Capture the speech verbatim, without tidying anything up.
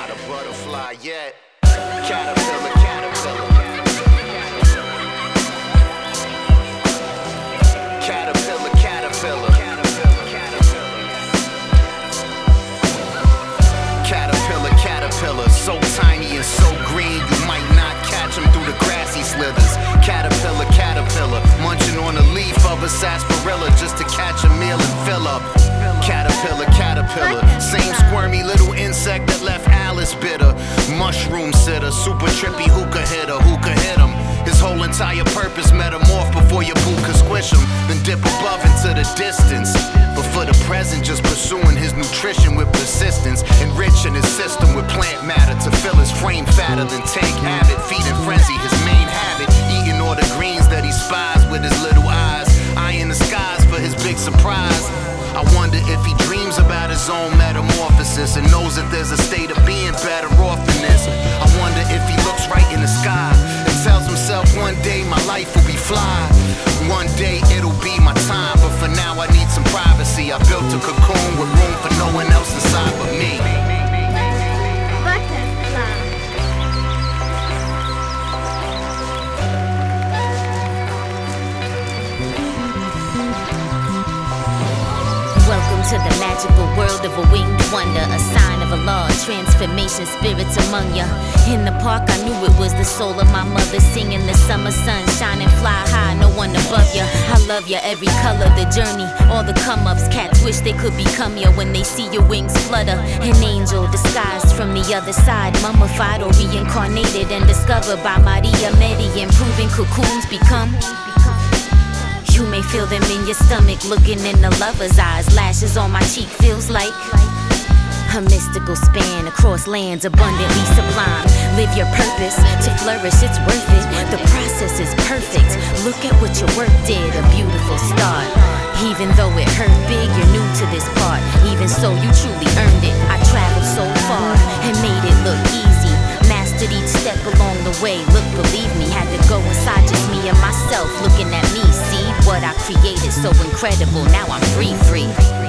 not a butterfly yet. Caterpillar, caterpillar. Caterpillar, caterpillar. Caterpillar, caterpillar. So tiny and so green, you might not catch him through the grassy slithers. Caterpillar, caterpillar. Munching on a leaf of a sarsaparilla just to catch a meal and fill up. Caterpillar, caterpillar. Same squirmy little insect that left Alice bitter. Mushroom sitter, super trippy hookah hitter. Who could hit him? His whole entire purpose metamorph before your boo could squish him. Then dip above into the distance. But for the present, just pursuing his nutrition with persistence. Enriching his system with plant matter to fill his frame fatter than Tank Abbott. Feeding frenzy, his main habit. Eating all the greens that he spies with his little eyes. Eyeing the skies for his big surprise. I wonder if he dreams about his own metamorphosis and knows that there's a state of being better off than this. I wonder if he looks right in the sky and tells himself one day my life will be fly. One day it'll be my time, but for now I need some privacy. I built a cocoon with room for no one else inside but me. To the magical world of a winged wonder, a sign of a law, transformation, spirits among ya. In the park, I knew it was the soul of my mother, singing the summer sun, shining fly high, no one above ya. I love ya, every color, the journey, all the come-ups. Cats wish they could become ya when they see your wings flutter. An angel disguised from the other side, mummified or reincarnated and discovered by Maria Merian, proving cocoons become. You may feel them in your stomach, looking in the lover's eyes. Lashes on my cheek feels like a mystical span across lands abundantly sublime. Live your purpose, to flourish it's worth it. The process is perfect, look at what your work did. A beautiful start. Even though it hurt big, you're new to this part. Even so, you truly earned it. I traveled so far and made it look easy. Mastered each step along the way. Look, believe me, had to go inside just me and myself, looking at me. See what I created, so incredible. Now I'm free, free.